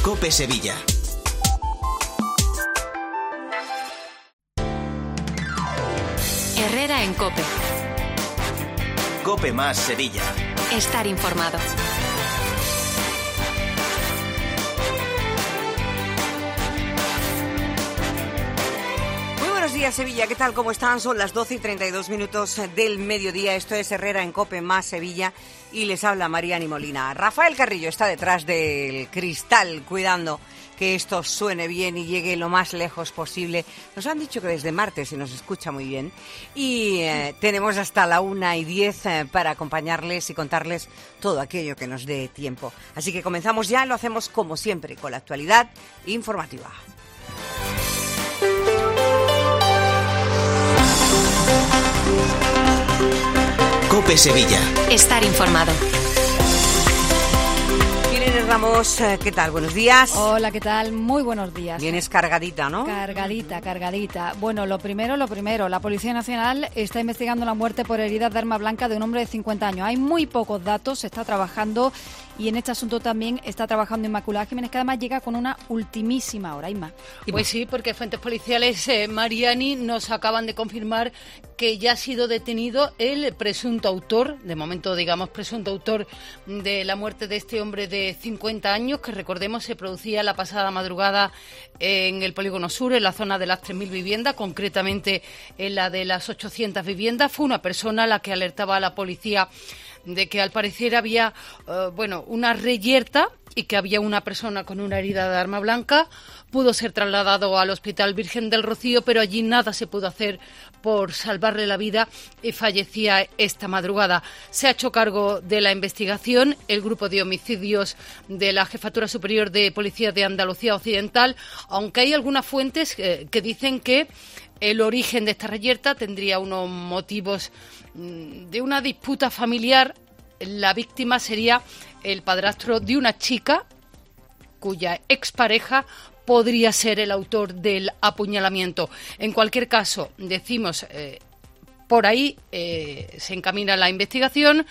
COPE Sevilla. Herrera en COPE. COPE más Sevilla. Estar informado. Buenos días, Sevilla. ¿Qué tal? ¿Cómo están? Son las 12:32 del mediodía. Esto es Herrera en COPE más Sevilla y les habla Mariani Molina. Rafael Carrillo está detrás del cristal cuidando que esto suene bien y llegue lo más lejos posible. Nos han dicho que desde martes se nos escucha muy bien y tenemos hasta la 1:10 para acompañarles y contarles todo aquello que nos dé tiempo. Así que comenzamos ya, lo hacemos como siempre con la actualidad informativa. COPE Sevilla. Estar informado. Irene Ramos, ¿qué tal? Buenos días. Hola, ¿qué tal? Muy buenos días. Vienes cargadita, ¿no? Cargadita. Bueno, lo primero. La Policía Nacional está investigando la muerte por heridas de arma blanca de un hombre de 50 años. Hay muy pocos datos, se está trabajando y en este asunto también está trabajando Inmaculada Jiménez, que además llega con una ultimísima hora. Isma. Pues sí, porque fuentes policiales, Mariani, nos acaban de confirmar que ya ha sido detenido el presunto autor, de momento digamos presunto autor de la muerte de este hombre de 50 años, que recordemos se producía la pasada madrugada en el Polígono Sur, en la zona de las 3.000 viviendas, concretamente en la de las 800 viviendas. Fue una persona la que alertaba a la policía de que al parecer había una reyerta y que había una persona con una herida de arma blanca. Pudo ser trasladado al Hospital Virgen del Rocío, pero allí nada se pudo hacer por salvarle la vida y fallecía esta madrugada. Se ha hecho cargo de la investigación el Grupo de Homicidios de la Jefatura Superior de Policía de Andalucía Occidental, aunque hay algunas fuentes que dicen que el origen de esta reyerta tendría unos motivos de una disputa familiar. La víctima sería el padrastro de una chica cuya expareja podría ser el autor del apuñalamiento. En cualquier caso, decimos, por ahí se encamina la investigación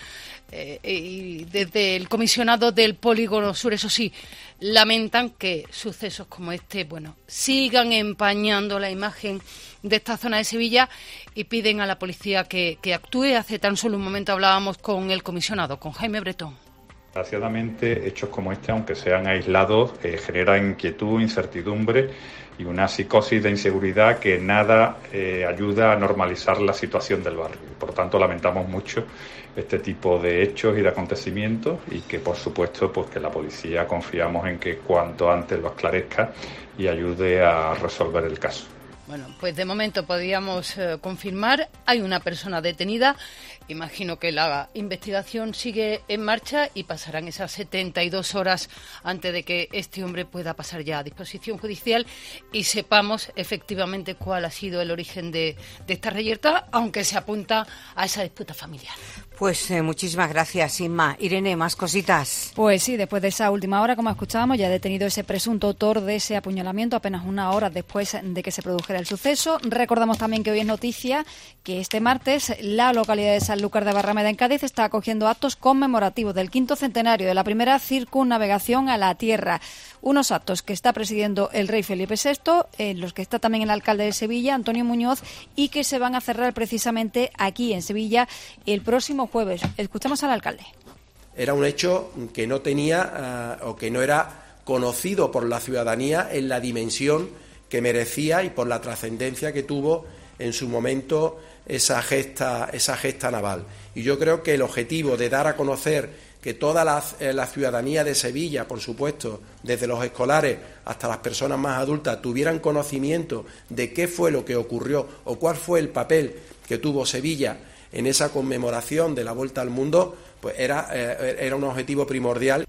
y desde el comisionado del Polígono Sur, eso sí, lamentan que sucesos como este, sigan empañando la imagen de esta zona de Sevilla y piden a la policía que actúe. Hace tan solo un momento hablábamos con el comisionado, con Jaime Bretón. Desgraciadamente, hechos como este, aunque sean aislados, generan inquietud, incertidumbre y una psicosis de inseguridad que nada ayuda a normalizar la situación del barrio. Por tanto, lamentamos mucho este tipo de hechos y de acontecimientos y que, por supuesto, pues que la policía confiamos en que cuanto antes lo esclarezca y ayude a resolver el caso. Bueno, pues de momento podríamos confirmar, hay una persona detenida. Imagino que la investigación sigue en marcha y pasarán esas 72 horas antes de que este hombre pueda pasar ya a disposición judicial y sepamos efectivamente cuál ha sido el origen de esta reyerta, aunque se apunta a esa disputa familiar. Pues muchísimas gracias, Inma. Irene, ¿más cositas? Pues sí, después de esa última hora, como escuchábamos, ya ha detenido ese presunto autor de ese apuñalamiento apenas una hora después de que se produjera el suceso. Recordamos también que hoy es noticia que este martes la localidad de Sanlúcar de Barrameda, en Cádiz, está acogiendo actos conmemorativos del 5º centenario de la primera circunnavegación a la Tierra. Unos actos que está presidiendo el rey Felipe VI, en los que está también el alcalde de Sevilla, Antonio Muñoz, y que se van a cerrar precisamente aquí en Sevilla el próximo jueves. Escuchamos al alcalde. Era un hecho que no tenía o que no era conocido por la ciudadanía en la dimensión que merecía y por la trascendencia que tuvo en su momento esa gesta naval. Y yo creo que el objetivo de dar a conocer que toda la ciudadanía de Sevilla, por supuesto, desde los escolares hasta las personas más adultas, tuvieran conocimiento de qué fue lo que ocurrió o cuál fue el papel que tuvo Sevilla en esa conmemoración de la Vuelta al Mundo, pues era un objetivo primordial.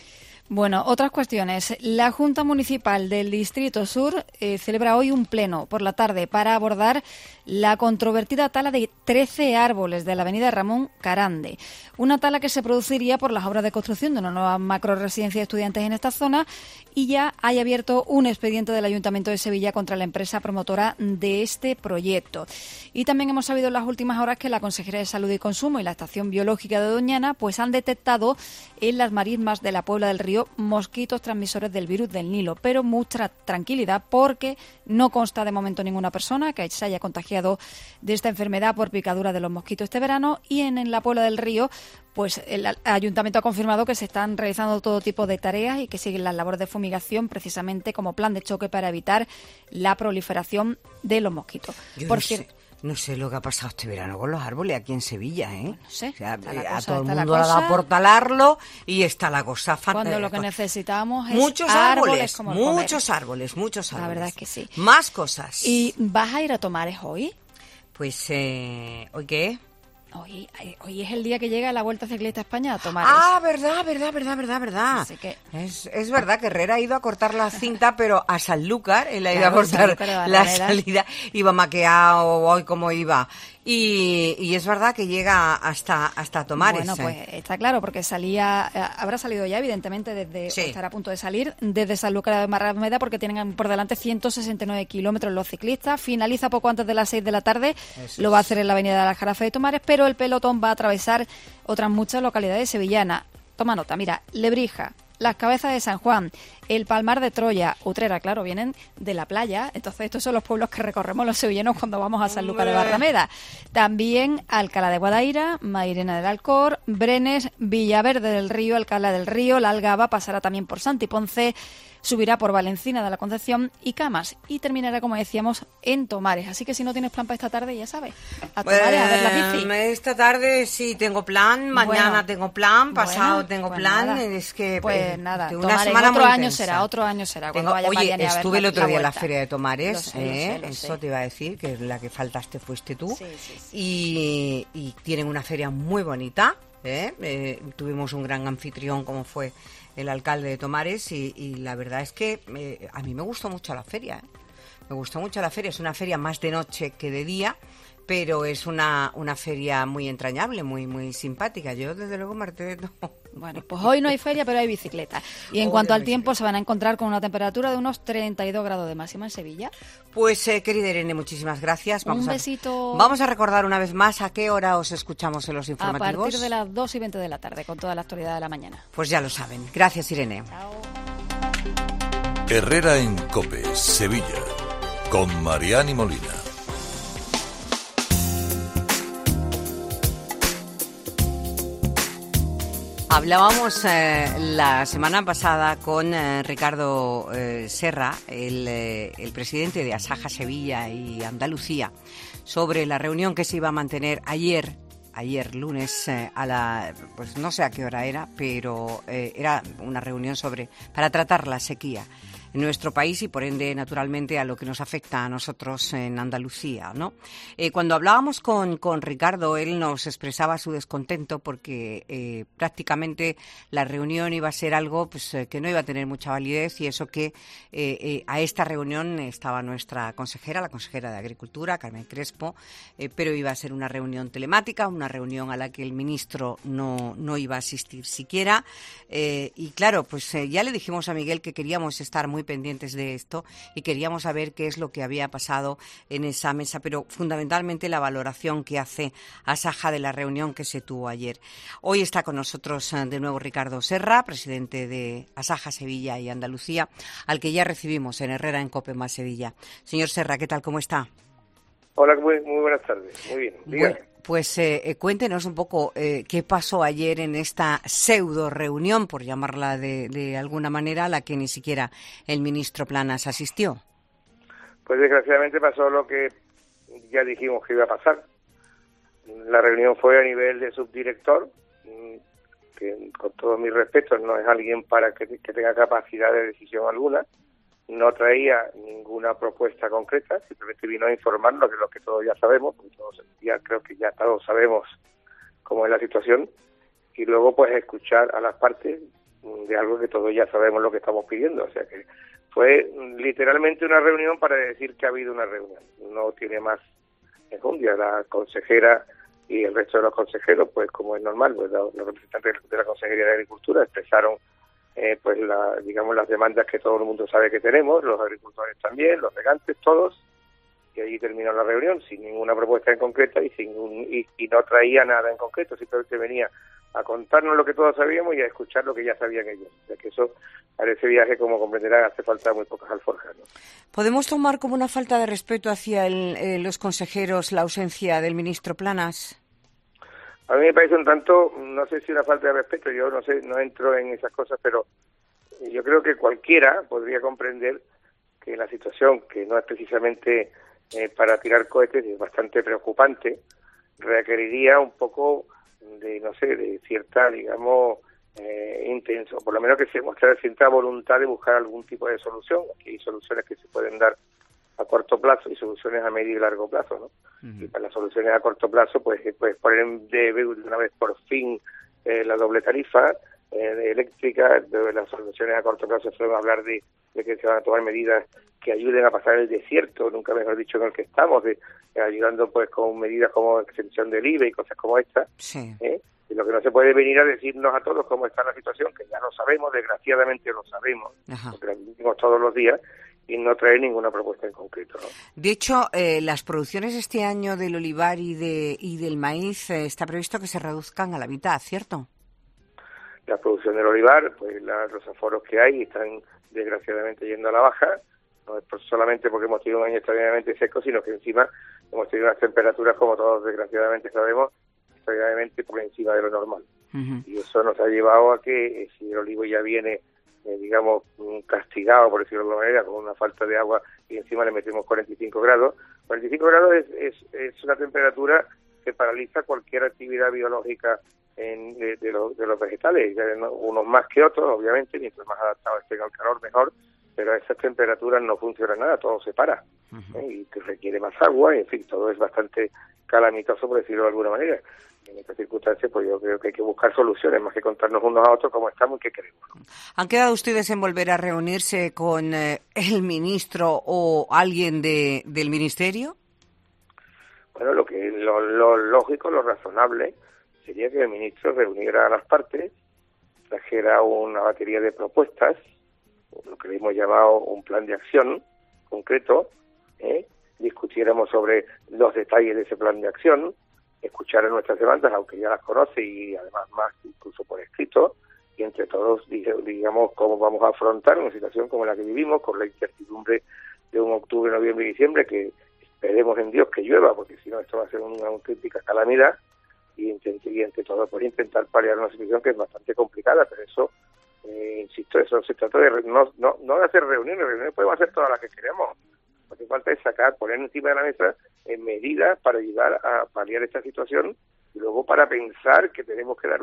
Bueno, otras cuestiones. La Junta Municipal del Distrito Sur celebra hoy un pleno por la tarde para abordar la controvertida tala de 13 árboles de la avenida Ramón Carande. Una tala que se produciría por las obras de construcción de una nueva macroresidencia de estudiantes en esta zona, y ya hay abierto un expediente del Ayuntamiento de Sevilla contra la empresa promotora de este proyecto. Y también hemos sabido en las últimas horas que la Consejería de Salud y Consumo y la Estación Biológica de Doñana pues han detectado en las marismas de la Puebla del Río río mosquitos transmisores del virus del Nilo, pero mucha tranquilidad porque no consta de momento ninguna persona que se haya contagiado de esta enfermedad por picadura de los mosquitos este verano, y en la Puebla del Río pues el ayuntamiento ha confirmado que se están realizando todo tipo de tareas y que siguen las labores de fumigación precisamente como plan de choque para evitar la proliferación de los mosquitos. No sé lo que ha pasado este verano con los árboles aquí en Sevilla, ¿eh? No sé. O sea, Cosa, a todo el está mundo le ha cosa. dado por talarlo y está la cosa Cuando lo que necesitamos es muchos árboles como muchos comer. árboles. La verdad es que sí. Más cosas. ¿Y vas a ir a Tomares hoy? Pues, ¿hoy qué? Hoy es el día que llega la Vuelta Ciclista a España a Tomares. Ah, verdad. Así que... Es verdad que Herrera ha ido a cortar la cinta, pero a Sanlúcar él ha ido a Claro, cortar Sanlúcar de la Barrameda. salida. Iba maqueado hoy como iba. Y es verdad que llega hasta Tomares. Bueno, pues está claro, porque habrá salido ya, evidentemente, Sí. o estará a punto de salir desde Sanlúcar de Barrameda, porque tienen por delante 169 kilómetros los ciclistas. Finaliza poco antes de las 6 de la tarde. Lo va a hacer en la avenida de la Jarafe de Tomares, pero el pelotón va a atravesar otras muchas localidades sevillanas. Toma nota, mira, Lebrija, Las Cabezas de San Juan, el Palmar de Troya, Utrera, claro, vienen de la playa. Entonces estos son los pueblos que recorremos los sevillanos cuando vamos a Sanlúcar de Barrameda. También Alcalá de Guadaira, Mairena del Alcor, Brenes, Villaverde del Río, Alcalá del Río, La Algaba, pasará también por Santiponce, subirá por Valencina de la Concepción y Camas, y terminará, como decíamos, en Tomares. Así que si no tienes plan para esta tarde, ya sabes, a Tomares a ver la bici. Esta tarde sí tengo plan, mañana tengo plan, pasado tengo pues plan. nada. Es que Pues nada, una Tomares, semana otro muy año intensa. será, otro año será. Cuando vaya Oye, Mariani a ver estuve el otro día en la vuelta. Feria de Tomares, Lo sé. eso te iba a decir, que la que faltaste fuiste tú. Sí. Y tienen una feria muy bonita, tuvimos un gran anfitrión como fue el alcalde de Tomares y la verdad es que a mí me gustó mucho la feria. Me gustó mucho la feria, es una feria más de noche que de día, pero es una feria muy entrañable, muy simpática. Yo, desde luego, Marté, no. Bueno, pues hoy no hay feria, pero hay bicicleta. Y en Hoy cuanto hay al tiempo, se van a encontrar con una temperatura de unos 32 grados de máxima en Sevilla. Pues, querida Irene, muchísimas gracias. Un besito. Vamos a recordar una vez más a qué hora os escuchamos en los A informativos. partir de las 2:20 de la tarde, con toda la actualidad de la mañana. Pues ya lo saben. Gracias, Irene. Chao. Herrera en COPE, Sevilla, con Mariani Molina. Hablábamos la semana pasada con Ricardo Serra, el presidente de Asaja Sevilla y Andalucía, sobre la reunión que se iba a mantener ayer lunes, pues no sé a qué hora era, pero era una reunión para tratar la sequía en nuestro país y por ende naturalmente a lo que nos afecta a nosotros en Andalucía, ¿no? Cuando hablábamos con Ricardo, él nos expresaba su descontento porque prácticamente la reunión iba a ser algo pues que no iba a tener mucha validez, y eso que a esta reunión estaba nuestra consejera, la consejera de Agricultura, Carmen Crespo, pero iba a ser una reunión telemática, una reunión a la que el ministro no iba a asistir siquiera, y claro, pues ya le dijimos a Miguel que queríamos estar muy pendientes de esto y queríamos saber qué es lo que había pasado en esa mesa, pero fundamentalmente la valoración que hace Asaja de la reunión que se tuvo ayer. Hoy está con nosotros de nuevo Ricardo Serra, presidente de Asaja Sevilla y Andalucía, al que ya recibimos en Herrera en COPE más Sevilla. Señor Serra, ¿qué tal? ¿Cómo está? Hola, muy buenas tardes. Muy bien, dígame. Bueno, pues cuéntenos un poco qué pasó ayer en esta pseudo reunión, por llamarla de alguna manera, a la que ni siquiera el ministro Planas asistió. Pues desgraciadamente pasó lo que ya dijimos que iba a pasar. La reunión fue a nivel de subdirector, que con todo mi respeto no es alguien para que tenga capacidad de decisión alguna. No traía ninguna propuesta concreta, simplemente vino a informarnos de lo que todos ya sabemos, porque creo que ya todos sabemos cómo es la situación, y luego pues escuchar a las partes de algo que todos ya sabemos lo que estamos pidiendo. O sea que fue literalmente una reunión para decir que ha habido una reunión. No tiene más enjundia. La consejera y el resto de los consejeros, pues como es normal, pues los representantes de la Consejería de Agricultura expresaron pues las demandas que todo el mundo sabe que tenemos, los agricultores también, los regantes, todos, y allí terminó la reunión sin ninguna propuesta en concreto y no traía nada en concreto, simplemente venía a contarnos lo que todos sabíamos y a escuchar lo que ya sabían ellos. O sea que eso, para ese viaje, como comprenderán, hace falta muy pocas alforjas, ¿no? ¿Podemos tomar como una falta de respeto hacia los consejeros la ausencia del ministro Planas? A mí me parece un tanto, no sé si una falta de respeto, yo no sé, no entro en esas cosas, pero yo creo que cualquiera podría comprender que la situación, que no es precisamente para tirar cohetes, es bastante preocupante, requeriría un poco de, no sé, de cierta, digamos, intenso, por lo menos que se mostrara cierta voluntad de buscar algún tipo de solución. Aquí hay soluciones que se pueden dar a corto plazo y soluciones a medio y largo plazo, ¿no? Y para las soluciones a corto plazo, pues poner de una vez por fin la doble tarifa eléctrica. De las soluciones a corto plazo suelen hablar de que se van a tomar medidas que ayuden a pasar el desierto, nunca mejor dicho, en el que estamos, ayudando pues con medidas como exención del IVA y cosas como esta. Sí. Y lo que no se puede venir a decirnos a todos cómo está la situación, que ya lo sabemos, desgraciadamente lo sabemos, porque lo vivimos todos los días, y no traer ninguna propuesta en concreto, ¿no? De hecho, las producciones este año del olivar y del maíz está previsto que se reduzcan a la mitad, ¿cierto? La producción del olivar, pues los aforos que hay están desgraciadamente yendo a la baja. No es solamente porque hemos tenido un año extraordinariamente seco, sino que encima hemos tenido unas temperaturas, como todos desgraciadamente sabemos, extraordinariamente por encima de lo normal. Y eso nos ha llevado a que si el olivo ya viene, digamos, castigado, por decirlo de alguna manera, con una falta de agua y encima le metemos 45 grados. 45 grados es una temperatura que paraliza cualquier actividad biológica de los vegetales, unos más que otros, obviamente, mientras más adaptados estén al calor, mejor, pero a esas temperaturas no funciona nada, todo se para, y que requiere más agua, y en fin, todo es bastante calamitoso, por decirlo de alguna manera. En estas circunstancias, pues yo creo que hay que buscar soluciones, más que contarnos unos a otros cómo estamos y qué queremos, ¿no? ¿Han quedado ustedes en volver a reunirse con el ministro o alguien del ministerio? Bueno, lo lógico, lo razonable, sería que el ministro reuniera a las partes, trajera una batería de propuestas, lo que hemos llamado un plan de acción concreto, discutiéramos sobre los detalles de ese plan de acción, escuchar nuestras demandas, aunque ya las conoce, y además más incluso por escrito, y entre todos digamos cómo vamos a afrontar una situación como la que vivimos, con la incertidumbre de un octubre, noviembre y diciembre, que esperemos en Dios que llueva, porque si no esto va a ser una auténtica calamidad, y entre todos pues intentar paliar una situación que es bastante complicada, pero eso, insisto, eso se trata de no de hacer reuniones podemos hacer todas las que queremos. Lo que falta es poner encima de la mesa medidas para ayudar a paliar esta situación, y luego para pensar que tenemos que dar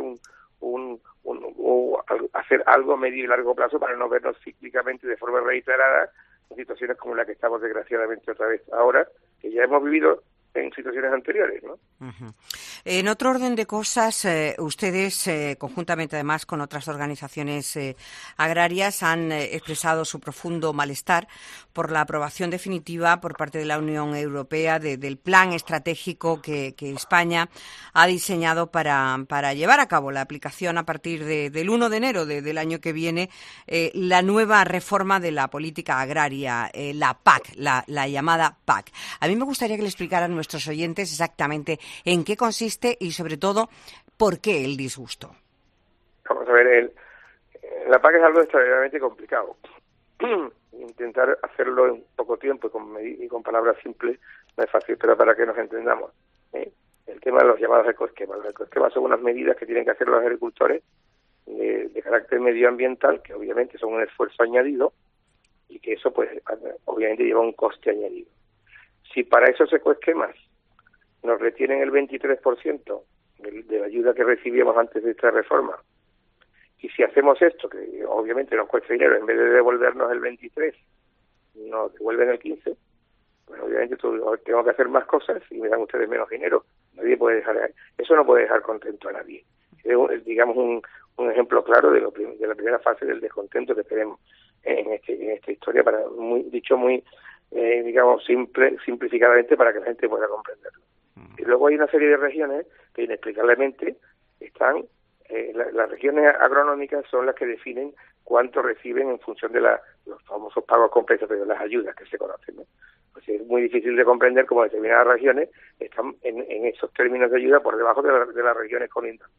hacer algo a medio y largo plazo para no vernos cíclicamente de forma reiterada en situaciones como la que estamos desgraciadamente otra vez ahora, que ya hemos vivido en situaciones anteriores, ¿no? En otro orden de cosas, ustedes, conjuntamente además con otras organizaciones agrarias, han expresado su profundo malestar por la aprobación definitiva por parte de la Unión Europea del plan estratégico que España ha diseñado para llevar a cabo la aplicación a partir del 1 de enero del año que viene, la nueva reforma de la política agraria, la PAC, la llamada PAC. A mí me gustaría que le explicaran nuestros oyentes exactamente en qué consiste y, sobre todo, por qué el disgusto. Vamos a ver, la PAC es algo extraordinariamente complicado. Intentar hacerlo en poco tiempo y con palabras simples no es fácil, pero para que nos entendamos. El tema de los llamados ecoesquemas. Los ecoesquemas son unas medidas que tienen que hacer los agricultores de carácter medioambiental, que obviamente son un esfuerzo añadido y que eso, pues, obviamente lleva un coste añadido. Si para esos ecoesquemas nos retienen el 23% de la ayuda que recibíamos antes de esta reforma, y si hacemos esto, que obviamente nos cuesta dinero, en vez de devolvernos el 23%, nos devuelven el 15%, pues obviamente tengo que hacer más cosas y me dan ustedes menos dinero. Nadie puede eso no puede dejar contento a nadie. Es, digamos, un ejemplo claro de la primera fase del descontento que tenemos en esta historia, dicho muy digamos, simplificadamente, para que la gente pueda comprenderlo. Y luego hay una serie de regiones que inexplicablemente están, las regiones agronómicas son las que definen cuánto reciben en función de los famosos pagos compensatorios, las ayudas que se conocen, ¿no? Pues es muy difícil de comprender cómo determinadas regiones están en esos términos de ayuda por debajo de las regiones colindantes. Y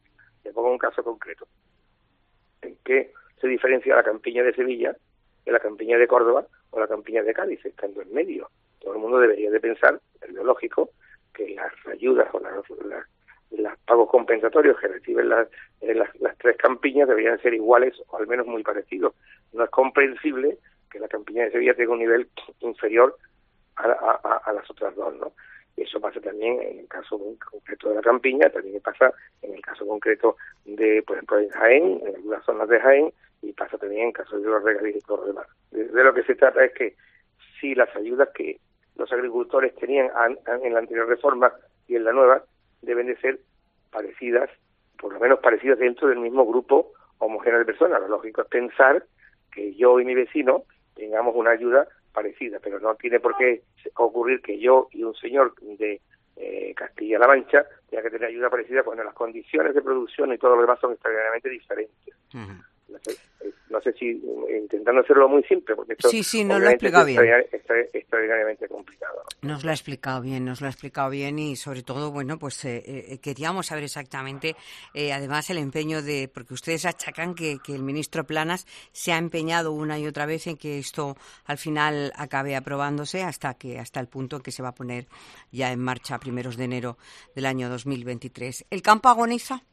Te pongo un caso concreto. ¿En qué se diferencia la campiña de Sevilla de la campiña de Córdoba o la campiña de Cádiz, estando en medio? Todo el mundo debería de pensar, es lo lógico, que las ayudas o los pagos compensatorios que reciben las tres campiñas deberían ser iguales o al menos muy parecidos. No es comprensible que la campiña de Sevilla tenga un nivel inferior a las otras dos, ¿no? Y eso pasa también en el caso concreto de la campiña, también pasa en el caso concreto de, por ejemplo, en Jaén, en algunas zonas de Jaén, y pasa también en caso de los regadíos y todo lo demás. De lo que se trata es que si las ayudas que los agricultores tenían en la anterior reforma y en la nueva deben de ser parecidas, por lo menos parecidas dentro del mismo grupo homogéneo de personas. Lo lógico es pensar que yo y mi vecino tengamos una ayuda parecida, pero no tiene por qué ocurrir que yo y un señor de Castilla-La Mancha tenga que tener ayuda parecida cuando las condiciones de producción y todo lo demás son extraordinariamente diferentes. Uh-huh. No sé si intentando hacerlo muy simple, porque esto sí, nos lo ha explicado bien. Es extraordinariamente complicado. Nos lo ha explicado bien y sobre todo, bueno, pues queríamos saber exactamente, además el empeño porque ustedes achacan que el ministro Planas se ha empeñado una y otra vez en que esto al final acabe aprobándose hasta el punto en que se va a poner ya en marcha a primeros de enero del año 2023. ¿El campo agoniza?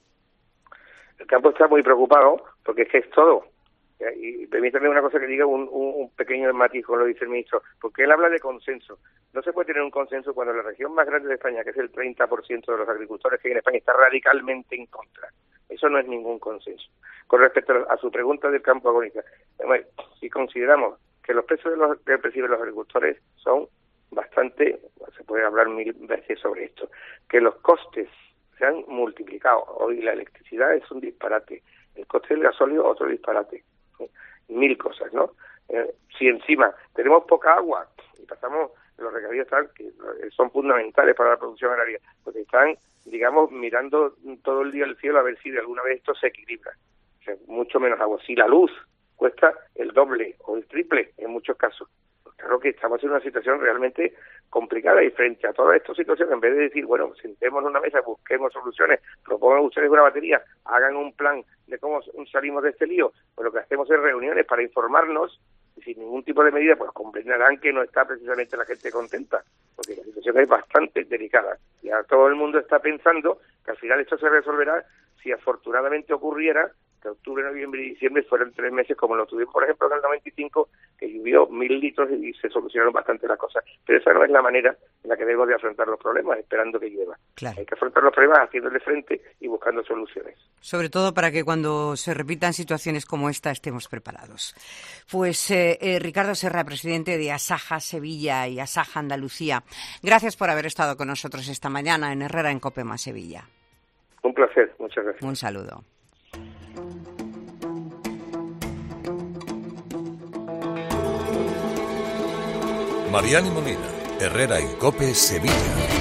El campo está muy preocupado porque es que es todo. Y permítanme una cosa que diga, un pequeño matiz, como lo dice el ministro, porque él habla de consenso. No se puede tener un consenso cuando la región más grande de España, que es el 30% de los agricultores que hay en España, está radicalmente en contra. Eso no es ningún consenso. Con respecto a su pregunta del campo agoniza, si consideramos que los precios que perciben los agricultores son bastante, se puede hablar 1000 veces sobre esto, que los costes se han multiplicado. Hoy la electricidad es un disparate, el coste del gasóleo otro disparate, 1000 cosas, ¿no? Si encima tenemos poca agua y pasamos los regadíos que son fundamentales para la producción agraria, porque están, digamos, mirando todo el día al cielo a ver si de alguna vez esto se equilibra. O sea, mucho menos agua. Si la luz cuesta el doble o el triple en muchos casos, pues claro que estamos en una situación realmente complicada, y frente a toda esta situación, en vez de decir, bueno, sentémonos en una mesa, busquemos soluciones, propongan ustedes una batería, hagan un plan de cómo salimos de este lío, pues lo que hacemos es reuniones para informarnos, y sin ningún tipo de medida, pues comprenderán que no está precisamente la gente contenta, porque la situación es bastante delicada. Y ahora todo el mundo está pensando que al final esto se resolverá si afortunadamente ocurriera que octubre, noviembre y diciembre fueran 3 meses como lo tuvimos, por ejemplo, en el 95, que llovió 1000 litros y se solucionaron bastante las cosas. Pero esa no es la manera en la que debemos de afrontar los problemas, esperando que llueva. Claro. Hay que afrontar los problemas haciéndole frente y buscando soluciones. Sobre todo para que cuando se repitan situaciones como esta estemos preparados. Pues Ricardo Serra, presidente de Asaja Sevilla y Asaja Andalucía, gracias por haber estado con nosotros esta mañana en Herrera en COPE más Sevilla. Un placer, muchas gracias. Un saludo. Mariani Molina, Herrera en COPE Sevilla.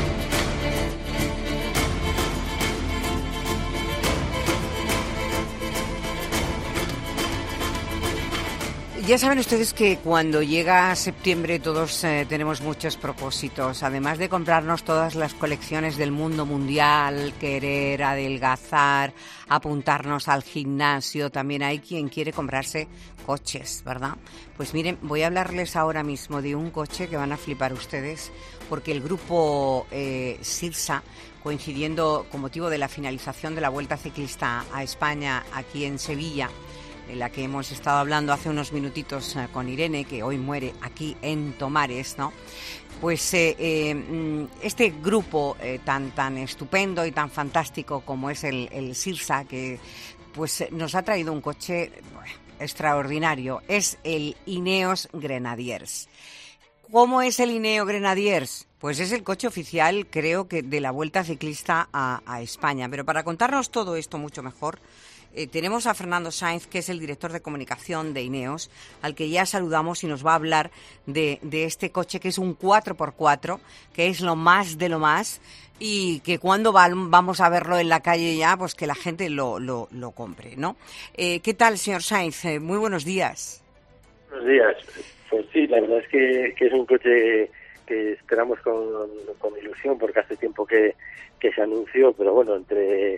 Ya saben ustedes que cuando llega septiembre todos tenemos muchos propósitos. Además de comprarnos todas las colecciones del mundo mundial, querer adelgazar, apuntarnos al gimnasio, también hay quien quiere comprarse coches, ¿verdad? Pues miren, voy a hablarles ahora mismo de un coche que van a flipar ustedes, porque el grupo Sirsa, coincidiendo con motivo de la finalización de la Vuelta Ciclista a España aquí en Sevilla, en la que hemos estado hablando hace unos minutitos con Irene, que hoy muere aquí en Tomares, ¿no? Pues este grupo tan estupendo y tan fantástico como es el Sirsa, que pues nos ha traído un coche extraordinario, es el Ineos Grenadiers. ¿Cómo es el Ineos Grenadiers? Pues es el coche oficial, creo que, de la Vuelta Ciclista a España. Pero para contarnos todo esto mucho mejor, tenemos a Fernando Sainz, que es el director de comunicación de Ineos, al que ya saludamos y nos va a hablar de este coche, que es un 4x4, que es lo más de lo más, y que cuando vamos a verlo en la calle ya, pues que la gente lo compre, ¿no? ¿Qué tal, señor Sainz? Muy buenos días. Buenos días. Pues sí, la verdad es que es un coche que esperamos con ilusión, porque hace tiempo que se anunció, pero bueno, entre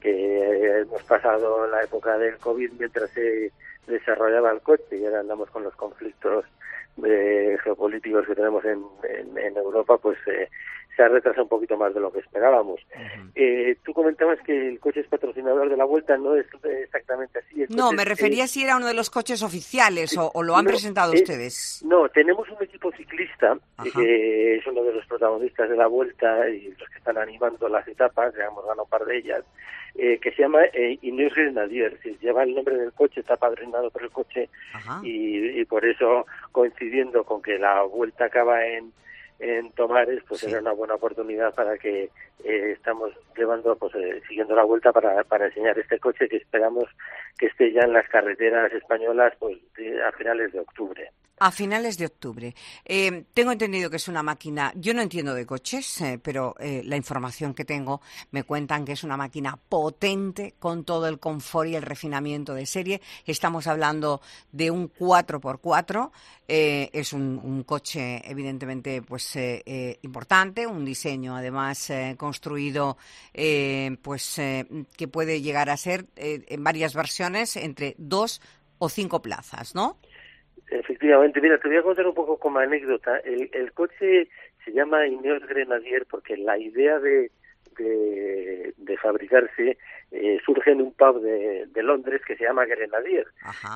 hemos pasado la época del COVID mientras se desarrollaba el coche y ahora andamos con los conflictos geopolíticos que tenemos en Europa, pues se ha retrasado un poquito más de lo que esperábamos. Tú comentabas que el coche es patrocinador de la Vuelta, no es exactamente así. No, me refería si era uno de los coches oficiales o lo han presentado ustedes. No, tenemos un equipo ciclista que es uno de los protagonistas de la Vuelta y los que están animando las etapas, ya hemos ganado un par de ellas, que se llama Ineos Grenadier, si lleva el nombre del coche, está padrinado por el coche y por eso, coincidiendo con que la Vuelta acaba en Tomares, pues era una buena oportunidad para que estamos llevando, pues siguiendo la Vuelta para enseñar este coche que esperamos que esté ya en las carreteras españolas pues a finales de octubre. A finales de octubre. Tengo entendido que es una máquina, yo no entiendo de coches, pero la información que tengo me cuentan que es una máquina potente con todo el confort y el refinamiento de serie. Estamos hablando de un 4x4, es un coche evidentemente pues importante, un diseño además construido que puede llegar a ser en varias versiones entre 2 o 5 plazas, ¿no? Efectivamente, mira, te voy a contar un poco como anécdota. El coche se llama Ineos Grenadier porque la idea de fabricarse surge en un pub de Londres que se llama Grenadier.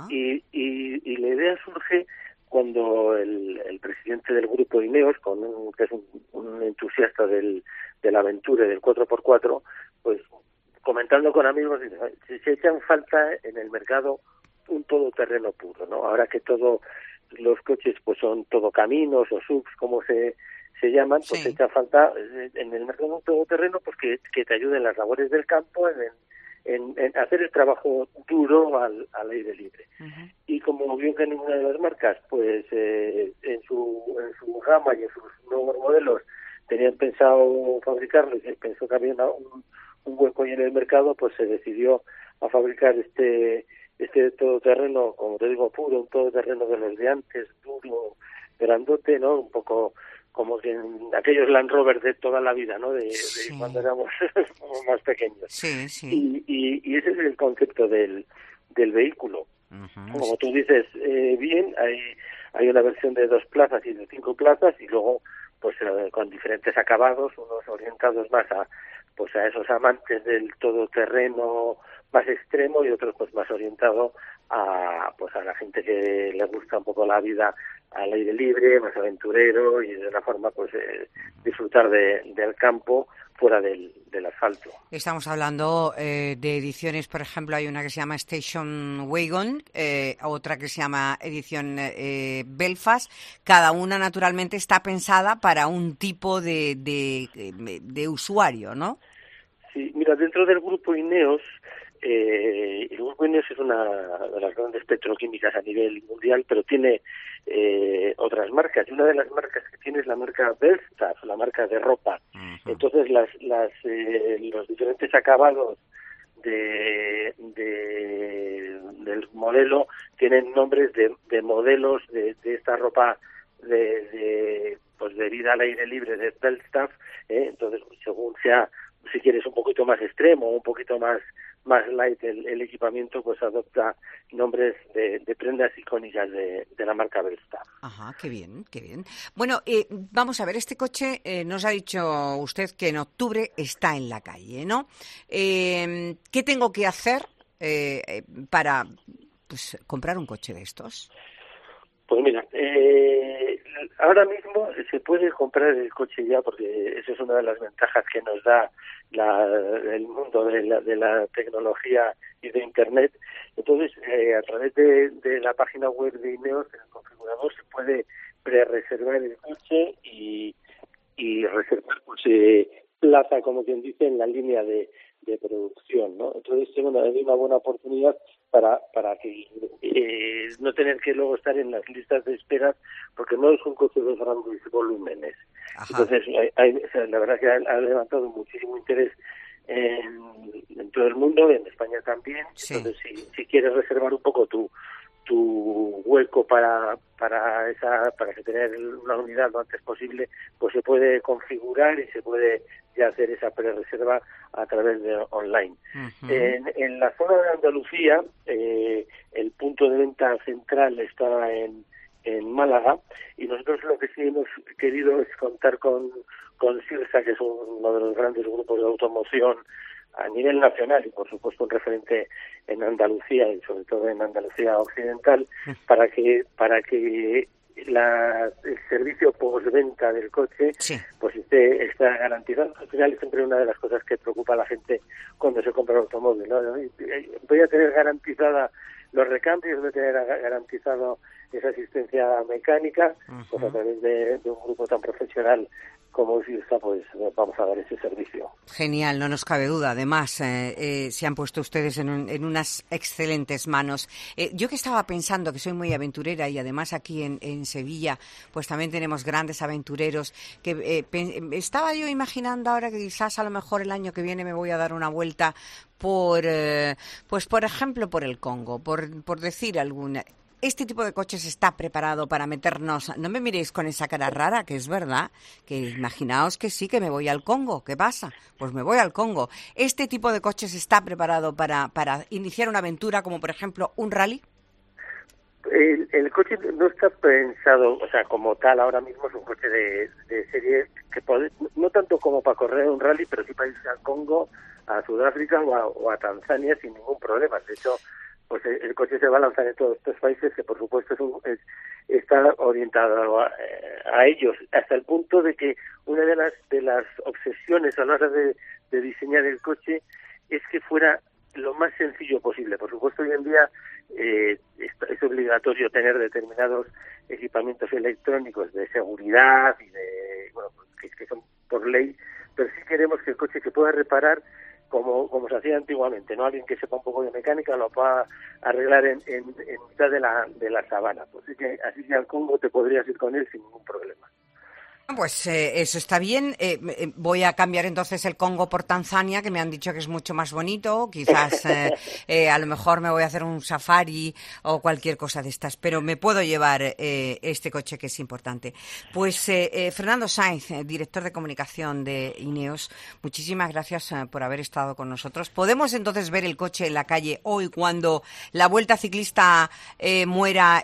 Y la idea surge cuando el presidente del grupo Ineos, que es un entusiasta de la aventura y del 4x4, pues comentando con amigos, se echan falta en el mercado un todoterreno puro, ¿no? Ahora que todos los coches pues son todocaminos o subs, como se llaman, pues echa falta en el mercado un todoterreno pues que te ayude en las labores del campo, en hacer el trabajo duro al aire libre. Y como vio que ninguna de las marcas pues en su gama y en sus nuevos modelos tenían pensado fabricarlo y pensó que había un hueco ahí en el mercado, pues se decidió a fabricar este todoterreno, como te digo, puro, un todoterreno de los de antes, duro, grandote, ¿no? Un poco como que en aquellos Land Rover de toda la vida, ¿no? De cuando éramos más pequeños. Y ese es el concepto del vehículo. Como tú dices, bien, hay una versión de 2 plazas y de 5 plazas y luego pues con diferentes acabados, unos orientados más a esos amantes del todoterreno más extremo y otros pues más orientado a la gente que le gusta un poco la vida al aire libre, más aventurero y de una forma pues disfrutar del campo fuera del asfalto. Estamos hablando de ediciones, por ejemplo, hay una que se llama Station Wagon, otra que se llama edición Belfast. Cada una, naturalmente, está pensada para un tipo de usuario, ¿no? Sí, mira, dentro del grupo Ineos, el grupo Ineos es una de las grandes petroquímicas a nivel mundial, pero tiene otras marcas, y una de las marcas que tiene es la marca Belstaff, la marca de ropa. Entonces los diferentes acabados del modelo tienen nombres de modelos de esta ropa de vida al aire libre de Belstaff, entonces según sea, si quieres un poquito más extremo, un poquito más light el equipamiento, pues adopta nombres de prendas icónicas de la marca Belstaff. Ajá, qué bien, qué bien. Bueno, vamos a ver, este coche nos ha dicho usted que en octubre está en la calle, ¿no? ¿Qué tengo que hacer para comprar un coche de estos? Pues mira, ahora mismo se puede comprar el coche ya, porque eso es una de las ventajas que nos da el mundo de la tecnología y de Internet. Entonces, a través de la página web de Ineos, en el configurador, se puede pre-reservar el coche y reservar plaza, como quien dice, en la línea de producción, ¿no? Entonces, es una buena oportunidad para que no tener que luego estar en las listas de espera, porque no es un coche de grandes volúmenes. Entonces, la verdad que ha levantado muchísimo interés en todo el mundo, en España también. Entonces, si quieres reservar un poco tu tu hueco para que tener una unidad lo antes posible, pues se puede configurar y se puede ya hacer esa pre-reserva a través de online. Uh-huh. En la zona de Andalucía, el punto de venta central está en Málaga, y nosotros lo que sí hemos querido es contar con Sirsa, que es uno de los grandes grupos de automoción a nivel nacional y por supuesto un referente en Andalucía y sobre todo en Andalucía occidental, para que el servicio postventa del coche pues esté garantizado. Al final es siempre una de las cosas que preocupa a la gente cuando se compra un automóvil, ¿no? Voy a tener garantizada los recambios, voy a tener garantizado esa asistencia mecánica, pues a través de un grupo tan profesional como Sirsa, pues vamos a dar ese servicio. Genial, no nos cabe duda. Además, se han puesto ustedes en unas excelentes manos. Yo que estaba pensando que soy muy aventurera y además aquí en Sevilla, pues también tenemos grandes aventureros, que estaba yo imaginando ahora que quizás a lo mejor el año que viene me voy a dar una vuelta por ejemplo, por el Congo, por decir alguna. Este tipo de coches está preparado para meternos. No me miréis con esa cara rara, que es verdad, que imaginaos que sí, que me voy al Congo. ¿Qué pasa? Pues me voy al Congo. ¿Este tipo de coches está preparado para iniciar una aventura, como por ejemplo un rally? El coche no está pensado, o sea, como tal, ahora mismo es un coche de serie que no tanto como para correr un rally, pero sí para irse al Congo, a Sudáfrica o a Tanzania sin ningún problema. De hecho, pues el coche se va a lanzar en todos estos países, que por supuesto está orientado a ellos, hasta el punto de que una de las obsesiones a la hora de diseñar el coche es que fuera lo más sencillo posible. Por supuesto, hoy en día es obligatorio tener determinados equipamientos electrónicos de seguridad y que son por ley, pero sí queremos que el coche se pueda reparar como se hacía antiguamente, ¿no? Alguien que sepa un poco de mecánica lo pueda arreglar en mitad de la sabana. Pues así que al Congo te podrías ir con él sin ningún problema. Pues eso está bien. Voy a cambiar entonces el Congo por Tanzania, que me han dicho que es mucho más bonito. Quizás a lo mejor me voy a hacer un safari o cualquier cosa de estas, pero me puedo llevar este coche, que es importante. Pues Fernando Sainz, director de comunicación de Ineos, muchísimas gracias por haber estado con nosotros. ¿Podemos entonces ver el coche en la calle hoy cuando la Vuelta Ciclista muera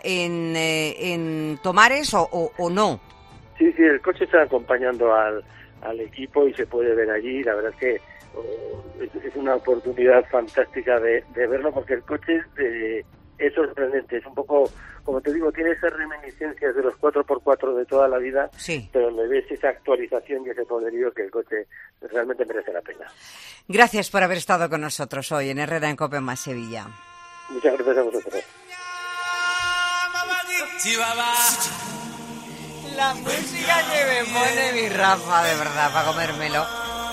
en Tomares o no? Sí, el coche está acompañando al equipo y se puede ver allí. La verdad es que es una oportunidad fantástica de verlo, porque el coche es sorprendente. Es un poco, como te digo, tiene esas reminiscencias de los 4x4 de toda la vida, pero le ves esa actualización y ese poderío que el coche realmente merece la pena. Gracias por haber estado con nosotros hoy en Herrera en Cope más Sevilla. Muchas gracias a vosotros. La música que me pone mi Rafa, de verdad, para comérmelo.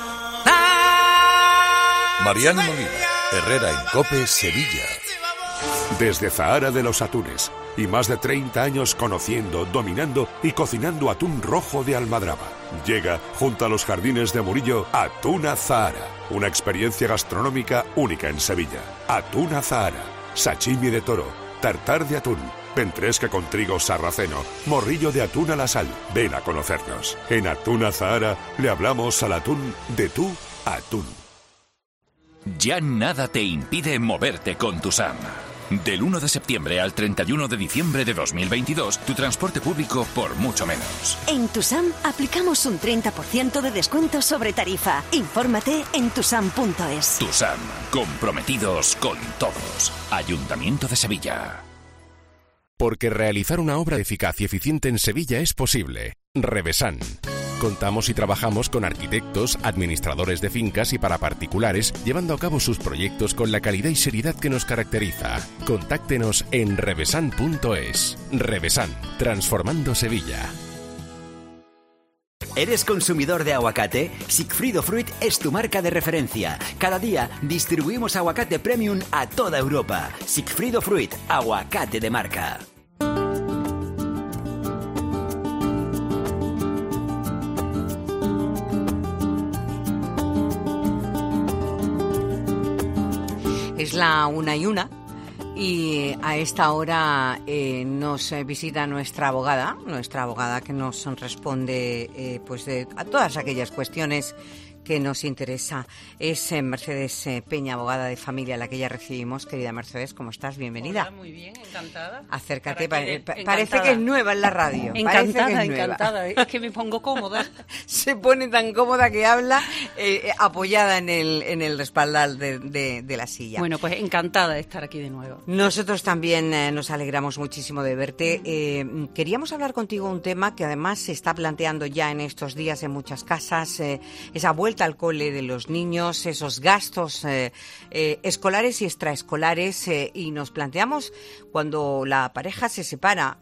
Mariano Molina, Herrera en Cope, Sevilla. Desde Zahara de los Atunes y más de 30 años conociendo, dominando y cocinando atún rojo de Almadraba. Llega, junto a los jardines de Murillo, Atuna Zahara. Una experiencia gastronómica única en Sevilla. Atuna Zahara, sashimi de toro, tartar de atún, ventresca con trigo sarraceno, morrillo de atún a la sal. Ven a conocernos. En Atuna Zahara le hablamos al atún de tú a atún. Ya nada te impide moverte con Tusam. Del 1 de septiembre al 31 de diciembre de 2022, tu transporte público por mucho menos. En Tusam aplicamos un 30% de descuento sobre tarifa. Infórmate en tusam.es. Tusam, comprometidos con todos. Ayuntamiento de Sevilla. Porque realizar una obra eficaz y eficiente en Sevilla es posible. Revesan. Contamos y trabajamos con arquitectos, administradores de fincas y para particulares, llevando a cabo sus proyectos con la calidad y seriedad que nos caracteriza. Contáctenos en revesan.es. Revesan, transformando Sevilla. ¿Eres consumidor de aguacate? Sigfrido Fruit es tu marca de referencia. Cada día distribuimos aguacate premium a toda Europa. Sigfrido Fruit, aguacate de marca. Es la 1:01 Y a esta hora nos visita nuestra abogada que nos responde a todas aquellas cuestiones que nos interesa. Es Mercedes Peña, abogada de familia, la que ya recibimos. Querida Mercedes, ¿cómo estás? Bienvenida. Hola, muy bien, encantada. Acércate, parece que es nueva en la radio. Encantada, es que me pongo cómoda. Se pone tan cómoda que habla apoyada en el respaldar de la silla. Bueno, pues encantada de estar aquí de nuevo. Nosotros también nos alegramos muchísimo de verte. Queríamos hablar contigo un tema que además se está planteando ya en estos días en muchas casas, esa vuelta al cole de los niños, esos gastos escolares y extraescolares, y nos planteamos cuando la pareja se separa,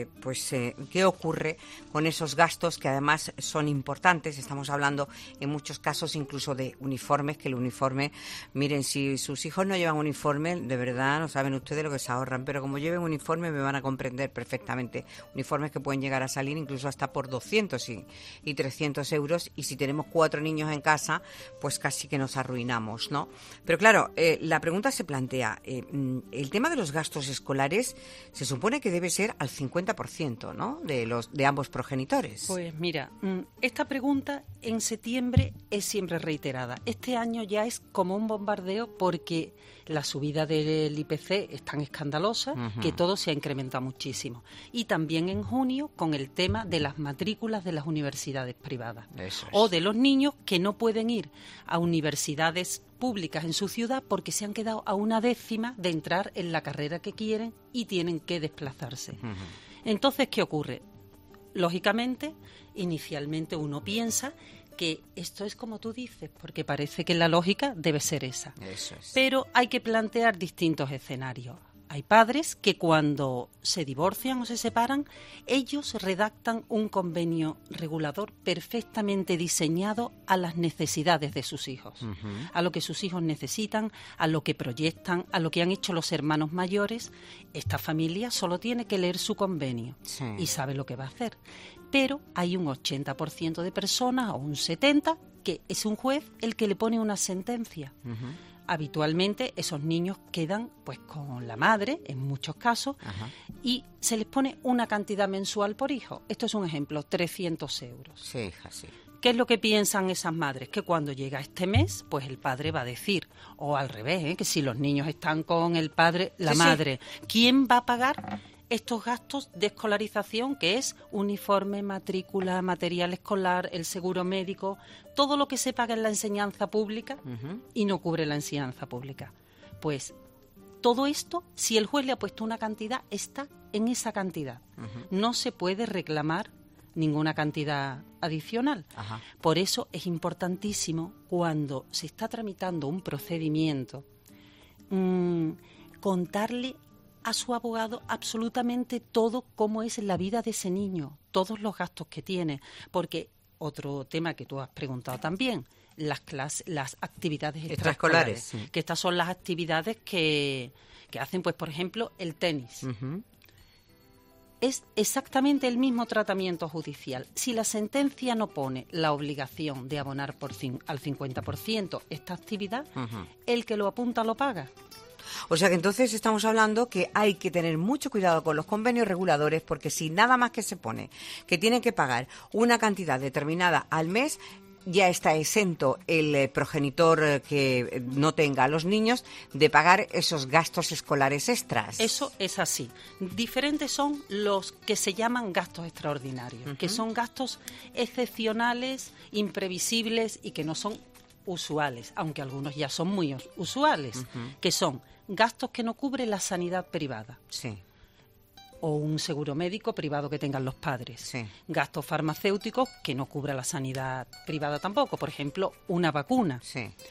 qué ocurre con esos gastos que además son importantes. Estamos hablando en muchos casos incluso de uniformes, que el uniforme, miren, si sus hijos no llevan uniforme, de verdad no saben ustedes lo que se ahorran, pero como lleven uniforme me van a comprender perfectamente. Uniformes que pueden llegar a salir incluso hasta por 200 y 300 euros, y si tenemos 4 niños en casa, pues casi que nos arruinamos, ¿no? Pero claro, la pregunta se plantea, el tema de los gastos escolares se supone que debe ser al 50%, ¿no?, de ambos progenitores. Pues mira, esta pregunta en septiembre es siempre reiterada. Este año ya es como un bombardeo porque la subida del IPC es tan escandalosa que todo se ha incrementado muchísimo. Y también en junio con el tema de las matrículas de las universidades privadas. Eso es. O de los niños que no pueden ir a universidades públicas en su ciudad porque se han quedado a una décima de entrar en la carrera que quieren y tienen que desplazarse. Entonces, ¿qué ocurre? Lógicamente, inicialmente uno piensa que esto es como tú dices, porque parece que la lógica debe ser esa. Eso es. Pero hay que plantear distintos escenarios. Hay padres que cuando se divorcian o se separan, ellos redactan un convenio regulador perfectamente diseñado a las necesidades de sus hijos, a lo que sus hijos necesitan, a lo que proyectan, a lo que han hecho los hermanos mayores. Esta familia solo tiene que leer su convenio y sabe lo que va a hacer. Pero hay un 80% de personas, o un 70%, que es un juez el que le pone una sentencia. Habitualmente esos niños quedan pues con la madre, en muchos casos, y se les pone una cantidad mensual por hijo. Esto es un ejemplo, 300 euros. Sí, hija, sí. ¿Qué es lo que piensan esas madres? Que cuando llega este mes, pues el padre va a decir, o al revés, que si los niños están con el padre, la madre, ¿quién va a pagar estos gastos de escolarización, que es uniforme, matrícula, material escolar, el seguro médico, todo lo que se paga en la enseñanza pública y no cubre la enseñanza pública? Pues todo esto, si el juez le ha puesto una cantidad, está en esa cantidad. No se puede reclamar ninguna cantidad adicional. Por eso es importantísimo, cuando se está tramitando un procedimiento, contarle a su abogado absolutamente todo cómo es la vida de ese niño, todos los gastos que tiene, porque otro tema que tú has preguntado también, las actividades extraescolares, que estas son las actividades que hacen, pues por ejemplo, el tenis. Es exactamente el mismo tratamiento judicial. Si la sentencia no pone la obligación de abonar al 50% esta actividad, el que lo apunta lo paga. O sea que entonces estamos hablando que hay que tener mucho cuidado con los convenios reguladores, porque si nada más que se pone que tienen que pagar una cantidad determinada al mes, ya está exento el progenitor que no tenga a los niños de pagar esos gastos escolares extras. Eso es así. Diferentes son los que se llaman gastos extraordinarios, que son gastos excepcionales, imprevisibles y que no son usuales, aunque algunos ya son muy usuales, que son gastos que no cubre la sanidad privada. O un seguro médico privado que tengan los padres. Gastos farmacéuticos que no cubra la sanidad privada tampoco. Por ejemplo, una vacuna.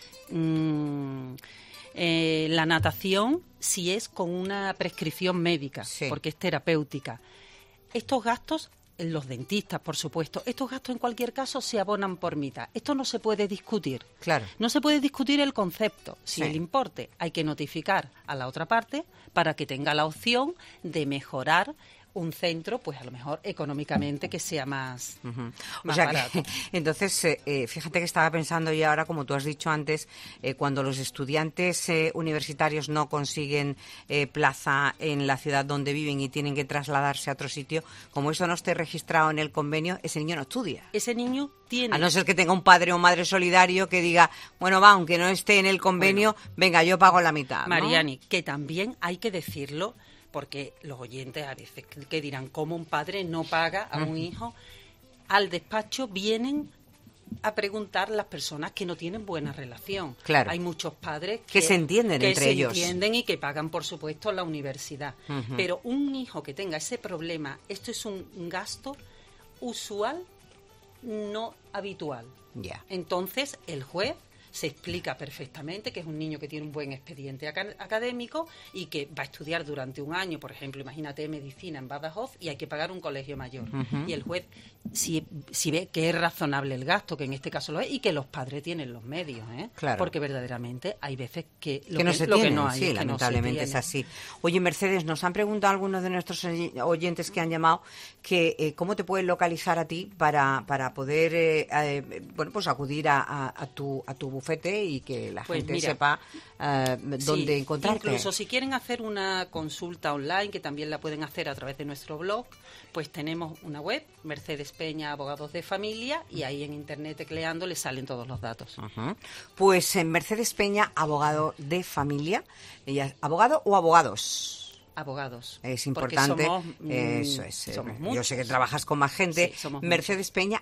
La natación, si es con una prescripción médica, porque es terapéutica. Estos gastos, los dentistas, por supuesto, estos gastos en cualquier caso se abonan por mitad. Esto no se puede discutir. No se puede discutir el concepto. Si el importe hay que notificar a la otra parte para que tenga la opción de mejorar un centro, pues a lo mejor económicamente que sea más, o sea barato. Entonces, fíjate que estaba pensando yo ahora, como tú has dicho antes, cuando los estudiantes universitarios no consiguen plaza en la ciudad donde viven y tienen que trasladarse a otro sitio, como eso no esté registrado en el convenio, ese niño no estudia. Ese niño tiene... A no ser que tenga un padre o madre solidario que diga, bueno, va, aunque no esté en el convenio, venga, yo pago la mitad, ¿no? Mariani, que también hay que decirlo, porque los oyentes a veces que dirán, ¿cómo un padre no paga a un hijo? Al despacho vienen a preguntar las personas que no tienen buena relación. Claro. Hay muchos padres que se entienden entre ellos. Que se entienden y que pagan, por supuesto, la universidad. Pero un hijo que tenga ese problema, esto es un gasto usual, no habitual. Ya. Entonces, el juez se explica perfectamente que es un niño que tiene un buen expediente académico y que va a estudiar durante un año, por ejemplo, imagínate medicina en Badajoz y hay que pagar un colegio mayor. Y el juez, si ve que es razonable el gasto, que en este caso lo es, y que los padres tienen los medios, Claro. Porque verdaderamente hay veces que no hay, sí, lamentablemente es así. Oye, Mercedes, nos han preguntado algunos de nuestros oyentes que han llamado que cómo te pueden localizar a ti para poder pues acudir a tu bufete y que la gente sepa dónde encontrarte. Incluso si quieren hacer una consulta online, que también la pueden hacer a través de nuestro blog, pues tenemos una web, Mercedes Peña Abogados de Familia, y ahí en internet tecleando les salen todos los datos. Pues en Mercedes Peña Abogado de Familia, ¿abogado o abogados? Abogados. Es importante. Somos, eso es. Somos yo sé que trabajas con más gente. Sí, Mercedes Peña,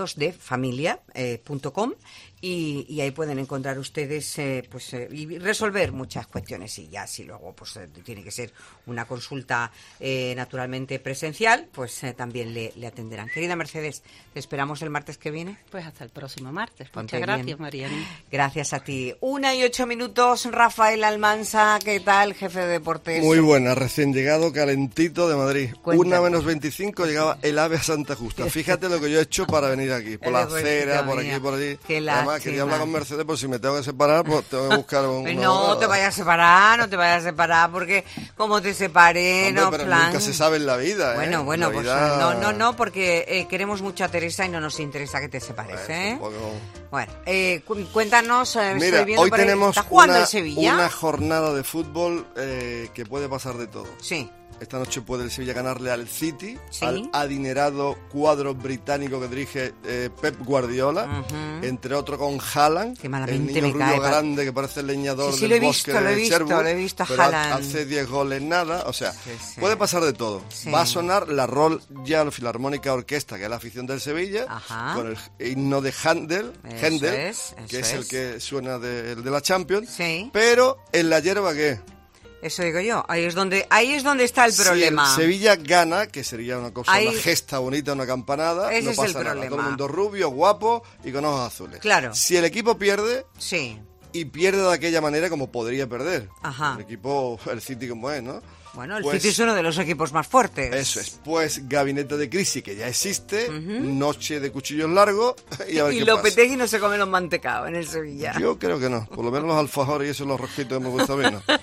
abogadosdefamilia.com y ahí pueden encontrar ustedes y resolver muchas cuestiones. Y ya si luego pues tiene que ser una consulta naturalmente presencial, pues también le atenderán. Querida Mercedes, ¿te esperamos el martes que viene? Pues hasta el próximo martes. Ponte Muchas gracias, bien. Mariani. Gracias a ti. 1:08, Rafael Almansa, ¿qué tal, jefe de deportes? Muy buena, recién llegado, calentito de Madrid. Cuéntame. 1:25 llegaba el AVE a Santa Justa. Fíjate lo que yo he hecho para venir aquí, por la acera, por aquí, por allí. Qué Además, quería hablar con Mercedes, por si me tengo que separar, pues tengo que buscar un... No te vayas a separar, porque como te separé, Hombre, no pero plan... nunca se sabe en la vida, Bueno, La pues vida... no, porque queremos mucho a Teresa y no nos interesa que te separes, Bueno, cuéntanos, Mira, estoy viendo hoy por ahí, tenemos ¿está jugando el Sevilla? una jornada de fútbol que puede pasar de todo. Sí. Esta noche puede el Sevilla ganarle al City, ¿Sí? al adinerado cuadro británico que dirige Pep Guardiola, entre otros con Haaland, el niño rubio grande que parece el leñador del bosque de Cherbourg, lo he visto pero Haaland. hace 10 goles nada, o sea, sí. puede pasar de todo. Sí. Va a sonar la Royal Filarmónica Orquesta, que es la afición del Sevilla, con el himno de Händel, que es el que suena de la Champions, pero en la hierba, ¿qué? Eso digo yo, ahí es donde está el problema. Si el Sevilla gana, que sería una cosa, una gesta bonita, una campanada, no pasa nada. Todo el mundo rubio, guapo y con ojos azules. Claro. Si el equipo pierde, y pierde de aquella manera como podría perder. El equipo, el City como es, ¿no? Bueno, el City es uno de los equipos más fuertes. Eso es. Pues gabinete de crisis que ya existe, noche de cuchillos largos y a ver qué pasa. Lopetegui no se come los mantecados en el Sevilla. Yo creo que no. Por lo menos los alfajores y esos los rosquitos que me gustan bien, ¿no?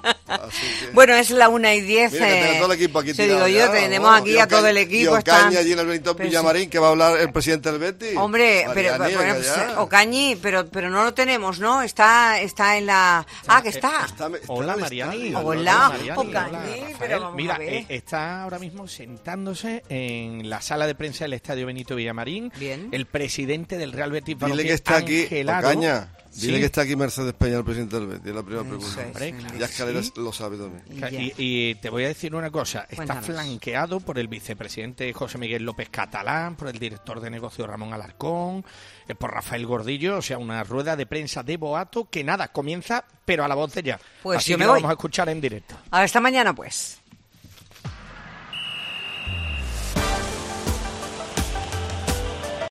Bueno, es la 1:10. Mira que tengo todo el equipo aquí tirado. Digo yo, tenemos aquí a todo el equipo. Y Ocaña allí en el Benito Villamarín, que va a hablar el presidente del Betis. Hombre, Ocañi, pero no lo tenemos, ¿no? Está en la... que está. Hola, Mariani. Hola, Ocañi. Mira, está ahora mismo sentándose en la sala de prensa del Estadio Benito Villamarín. Bien. El presidente del Real Betis, dile que está aquí, Ocaña. Dile Sí. que está aquí Mercedes Peña, el presidente del Betis, es la primera pregunta. Ya Escaleras lo sabe también. Y te voy a decir una cosa, está Cuéntanos. flanqueado por el vicepresidente José Miguel López Catalán, por el director de negocio Ramón Alarcón, por Rafael Gordillo, o sea, una rueda de prensa de boato que nada, comienza, pero a la voz de ya. Pues Así yo que me lo voy. vamos a escuchar en directo. Hasta mañana, pues.